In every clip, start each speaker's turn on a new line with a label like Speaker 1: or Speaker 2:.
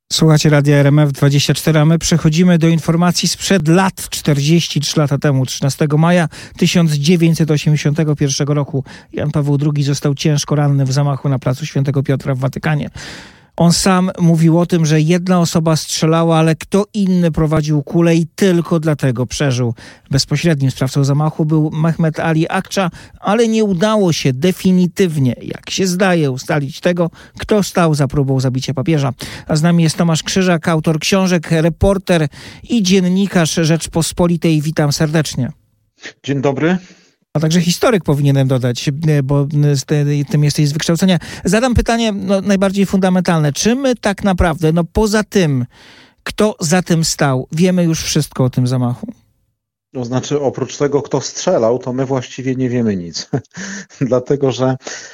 Speaker 1: Słuchacie Radia RMF24, a my przechodzimy do informacji sprzed lat. 43 lata temu, 13 maja 1981 roku, Jan Paweł II został ciężko ranny w zamachu na placu Świętego Piotra w Watykanie. On sam mówił o tym, że jedna osoba strzelała, ale kto inny prowadził kulę i tylko dlatego przeżył. Bezpośrednim sprawcą zamachu był Mehmet Ali Akça, ale nie udało się definitywnie, jak się zdaje, ustalić tego, kto stał za próbą zabicia papieża. A z nami jest Tomasz Krzyżak, autor książek, reporter i dziennikarz Rzeczpospolitej. Witam serdecznie.
Speaker 2: Dzień dobry.
Speaker 1: A także historyk powinienem dodać, bo tym jesteś z wykształcenia. Zadam pytanie najbardziej fundamentalne. Czy my tak naprawdę, poza tym, kto za tym stał, wiemy już wszystko o tym zamachu?
Speaker 2: To znaczy, oprócz tego, kto strzelał, to my właściwie nie wiemy nic. Dlatego, że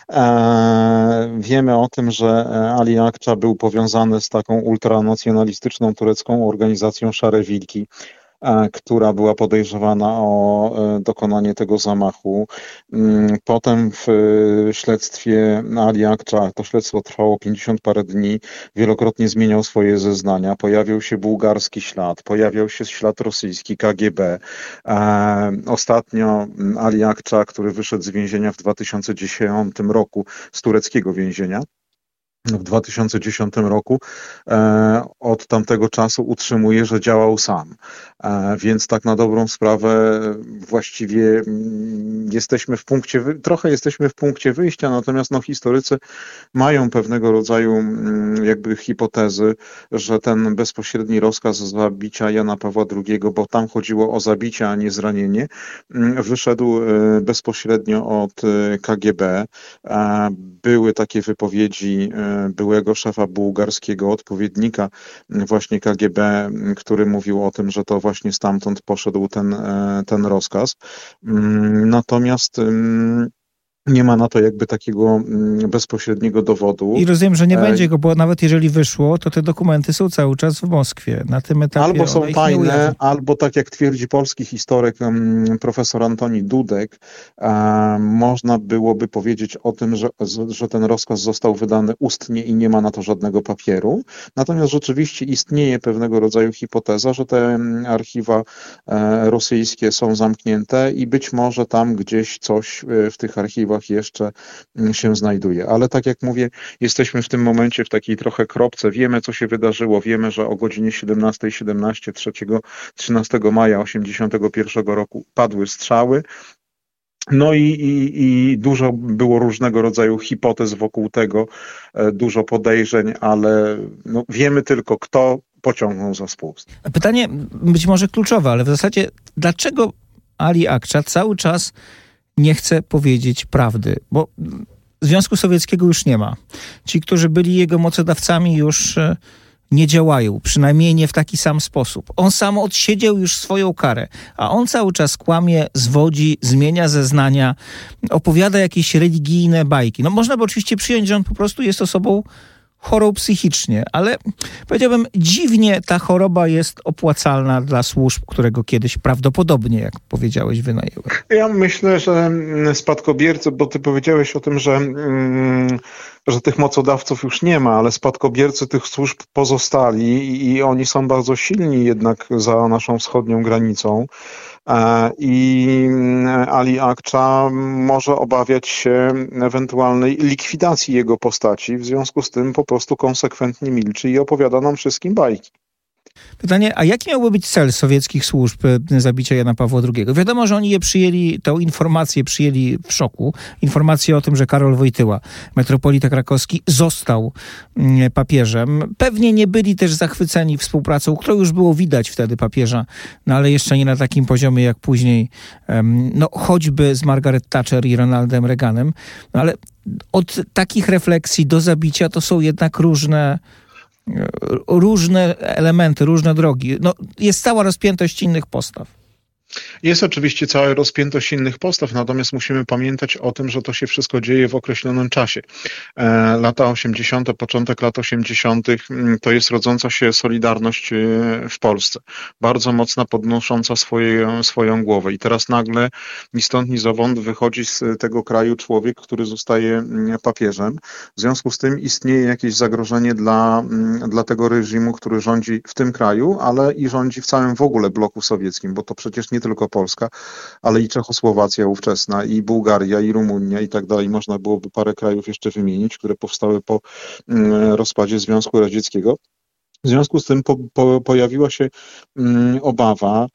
Speaker 2: wiemy o tym, że Ali Akça był powiązany z taką ultranacjonalistyczną turecką organizacją Szare Wilki, która była podejrzewana o dokonanie tego zamachu. Potem w śledztwie Ali Akça, to śledztwo trwało 50 parę dni, wielokrotnie zmieniał swoje zeznania. Pojawiał się bułgarski ślad, pojawiał się ślad rosyjski, KGB. Ostatnio Ali Akça, który wyszedł z więzienia w 2010 roku, z tureckiego więzienia, w 2010 roku, od tamtego czasu utrzymuje, że działał sam. Więc tak na dobrą sprawę właściwie trochę jesteśmy w punkcie wyjścia, natomiast historycy mają pewnego rodzaju jakby hipotezy, że ten bezpośredni rozkaz zabicia Jana Pawła II, bo tam chodziło o zabicie, a nie zranienie, wyszedł bezpośrednio od KGB. Były takie wypowiedzi byłego szefa bułgarskiego, odpowiednika właśnie KGB, który mówił o tym, że to właśnie stamtąd poszedł ten rozkaz. Natomiast nie ma na to jakby takiego bezpośredniego dowodu.
Speaker 1: I rozumiem, że nie będzie go, bo nawet jeżeli wyszło, to te dokumenty są cały czas w Moskwie. Na tym etapie
Speaker 2: albo są tajne, albo tak jak twierdzi polski historyk profesor Antoni Dudek, można byłoby powiedzieć o tym, że ten rozkaz został wydany ustnie i nie ma na to żadnego papieru. Natomiast rzeczywiście istnieje pewnego rodzaju hipoteza, że te archiwa rosyjskie są zamknięte i być może tam gdzieś coś w tych archiwach jeszcze się znajduje. Ale tak jak mówię, jesteśmy w tym momencie w takiej trochę kropce. Wiemy, co się wydarzyło. Wiemy, że o godzinie 17:17 13 maja 1981 roku padły strzały. I dużo było różnego rodzaju hipotez wokół tego, dużo podejrzeń, ale wiemy tylko, kto pociągnął za spust.
Speaker 1: Pytanie być może kluczowe, ale w zasadzie dlaczego Ali Akça cały czas nie chce powiedzieć prawdy? Bo Związku Sowieckiego już nie ma. Ci, którzy byli jego mocodawcami, już nie działają, przynajmniej nie w taki sam sposób. On sam odsiedział już swoją karę, a on cały czas kłamie, zwodzi, zmienia zeznania, opowiada jakieś religijne bajki. Można by oczywiście przyjąć, że on po prostu jest osobą chorą psychicznie, ale powiedziałbym, dziwnie ta choroba jest opłacalna dla służb, którego kiedyś prawdopodobnie, jak powiedziałeś, wynajęły.
Speaker 2: Ja myślę, że spadkobiercy, bo ty powiedziałeś o tym, że tych mocodawców już nie ma, ale spadkobiercy tych służb pozostali i oni są bardzo silni jednak za naszą wschodnią granicą. I Ali Akça może obawiać się ewentualnej likwidacji jego postaci, w związku z tym po prostu konsekwentnie milczy i opowiada nam wszystkim bajki.
Speaker 1: Pytanie, a jaki miałby być cel sowieckich służb zabicia Jana Pawła II? Wiadomo, że oni tę informację przyjęli w szoku. Informację o tym, że Karol Wojtyła, metropolita krakowski, został papieżem. Pewnie nie byli też zachwyceni współpracą, którą już było widać wtedy papieża, ale jeszcze nie na takim poziomie jak później, choćby z Margaret Thatcher i Ronaldem Reaganem. Ale od takich refleksji do zabicia to są jednak różne elementy, różne drogi. Jest cała rozpiętość innych postaw.
Speaker 2: Jest oczywiście cała rozpiętość innych postaw, natomiast musimy pamiętać o tym, że to się wszystko dzieje w określonym czasie. Lata 80., początek lat 80. to jest rodząca się Solidarność w Polsce. Bardzo mocna, podnosząca swoją głowę. I teraz nagle ni stąd, ni zowąd wychodzi z tego kraju człowiek, który zostaje papieżem. W związku z tym istnieje jakieś zagrożenie dla tego reżimu, który rządzi w tym kraju, ale i rządzi w całym w ogóle bloku sowieckim, bo to przecież nie tylko Polska, ale i Czechosłowacja ówczesna, i Bułgaria, i Rumunia i tak dalej. Można byłoby parę krajów jeszcze wymienić, które powstały po rozpadzie Związku Radzieckiego. W związku z tym pojawiła się obawa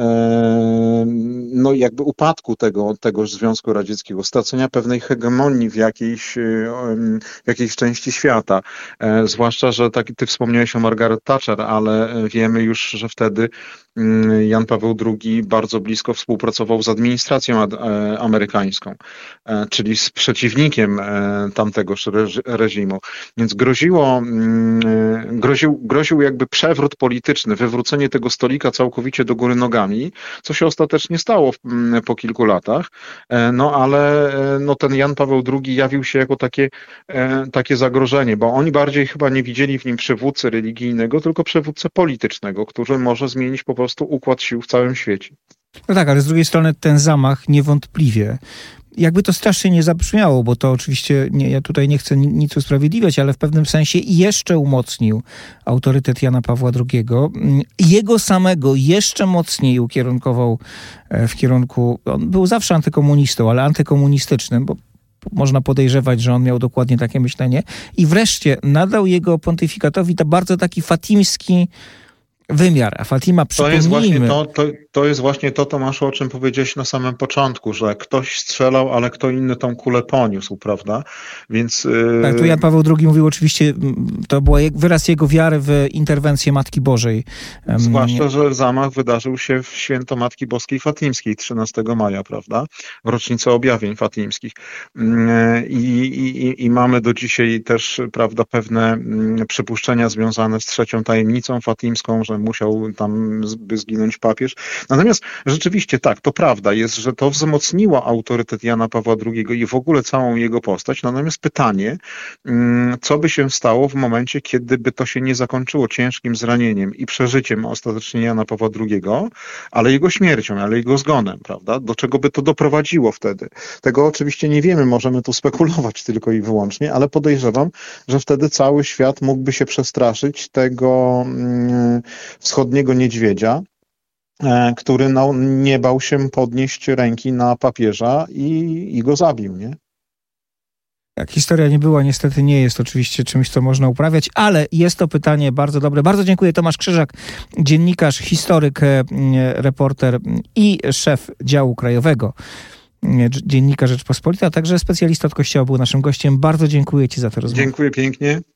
Speaker 2: no jakby upadku tegoż Związku Radzieckiego, stracenia pewnej hegemonii w jakiejś części świata. Zwłaszcza, że ty wspomniałeś o Margaret Thatcher, ale wiemy już, że wtedy Jan Paweł II bardzo blisko współpracował z administracją amerykańską, czyli z przeciwnikiem tamtegoż reżimu. Więc groził jakby przewrót polityczny, wywrócenie tego stolika całkowicie do góry nogami, co się ostatecznie stało po kilku latach. No ale ten Jan Paweł II jawił się jako takie zagrożenie, bo oni bardziej chyba nie widzieli w nim przywódcy religijnego, tylko przywódcę politycznego, który może zmienić po prostu układ sił w całym świecie.
Speaker 1: No tak, ale z drugiej strony ten zamach niewątpliwie, jakby to strasznie nie zabrzmiało, bo to oczywiście, ja tutaj nie chcę nic usprawiedliwiać, ale w pewnym sensie jeszcze umocnił autorytet Jana Pawła II. Jego samego jeszcze mocniej ukierunkował w kierunku, on był zawsze antykomunistą, ale antykomunistycznym, bo można podejrzewać, że on miał dokładnie takie myślenie. I wreszcie nadał jego pontyfikatowi bardzo taki fatimski wymiar. A Fatima, przypomnijmy...
Speaker 2: To jest właśnie to, Tomaszu, o czym powiedziałeś na samym początku, że ktoś strzelał, ale kto inny tą kulę poniósł, prawda? Więc...
Speaker 1: Tak, tu Jan Paweł II mówił oczywiście, to był wyraz jego wiary w interwencję Matki Bożej.
Speaker 2: Zwłaszcza, że zamach wydarzył się w święto Matki Boskiej Fatimskiej, 13 maja, prawda? W rocznicę objawień fatimskich. I mamy do dzisiaj też, prawda, pewne przypuszczenia związane z trzecią tajemnicą fatimską, że musiał tam zginąć papież. Natomiast rzeczywiście tak, to prawda jest, że to wzmocniło autorytet Jana Pawła II i w ogóle całą jego postać. Natomiast pytanie, co by się stało w momencie, kiedy by to się nie zakończyło ciężkim zranieniem i przeżyciem ostatecznie Jana Pawła II, ale jego śmiercią, ale jego zgonem, prawda? Do czego by to doprowadziło wtedy? Tego oczywiście nie wiemy, możemy tu spekulować tylko i wyłącznie, ale podejrzewam, że wtedy cały świat mógłby się przestraszyć tego wschodniego niedźwiedzia, który nie bał się podnieść ręki na papieża i go zabił, nie?
Speaker 1: Jak historia nie była, niestety nie jest oczywiście czymś, co można uprawiać, ale jest to pytanie bardzo dobre. Bardzo dziękuję. Tomasz Krzyżak, dziennikarz, historyk, reporter i szef działu krajowego Dziennika Rzeczpospolita, a także specjalista od Kościoła był naszym gościem. Bardzo dziękuję Ci za tę rozmowę.
Speaker 2: Dziękuję pięknie.